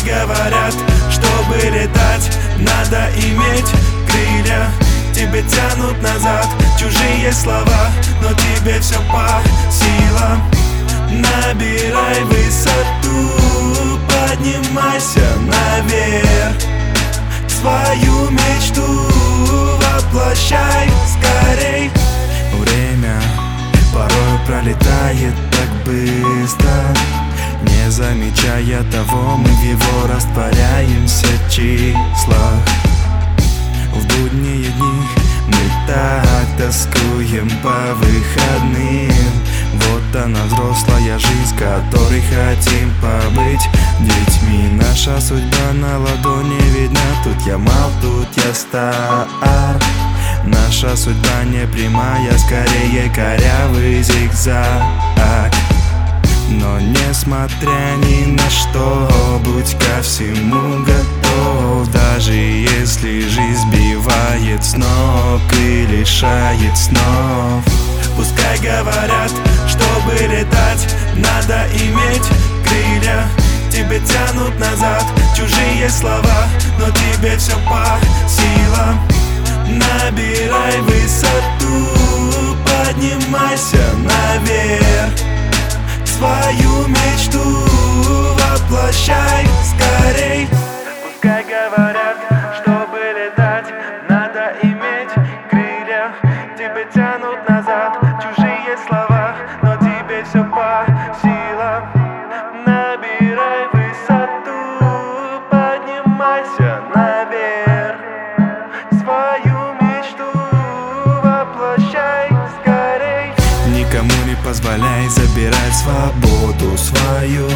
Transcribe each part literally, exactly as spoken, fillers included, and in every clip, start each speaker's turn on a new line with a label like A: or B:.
A: говорят, чтобы летать, надо иметь крылья. Тебя тянут назад чужие слова, но тебе все по силам. Набирай высоту, поднимайся наверх. Свою мечту воплощай скорей.
B: Время порой пролетает так быстро, не замечая того, мы в его растворяемся числах. В будние дни мы так тоскуем по выходным. Вот она, взрослая жизнь, которой хотим побыть детьми. Наша судьба на ладони видна, тут я мал, тут я стар. Наша судьба не прямая, скорее корявый зигзаг. Но несмотря ни на что, будь ко всему готов. Даже если жизнь сбивает с ног и лишает снов.
A: Пускай говорят, чтобы летать, надо иметь крылья. Тебя тянут назад чужие слова, но тебе все по силам. Набирай высоту, поднимайся наверх. Свою мечту воплощай скорей. Пускай говорят, чтобы летать, надо иметь крылья. Тебя тянут назад чужие слова, но тебе все по силам. Набирай высоту, поднимайся наверх. Свою мечту воплощай скорей.
B: Никому не позволяй забирать свободу свою.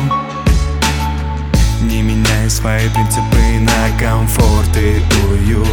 B: Не меняй свои принципы на комфорт и уют.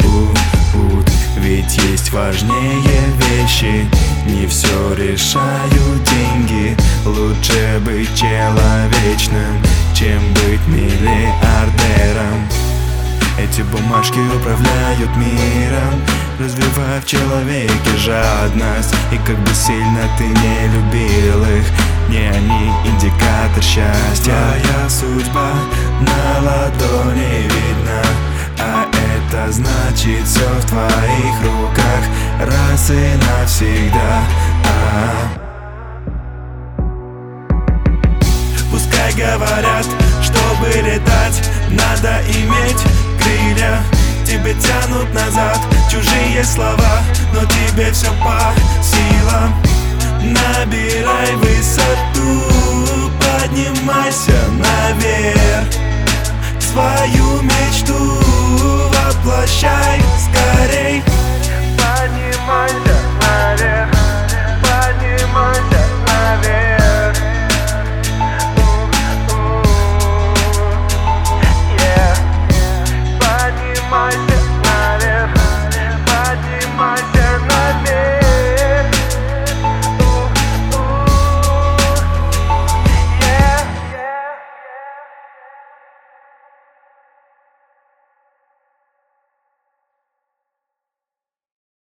B: Ведь есть важнее вещи, не все решают деньги. Лучше быть человечным, чем быть миллиардером. Эти бумажки управляют миром, развивая в человеке жадность. И как бы сильно ты не любил их, не они индикатор счастья. Твоя судьба на ладони видна, а это значит все в твоих руках раз и навсегда. А-а-а.
A: Пускай говорят, чтобы летать, надо иметь крылья. Тебя тянут назад чужие слова, но тебе все по силам. Набирай высоту, поднимайся наверх.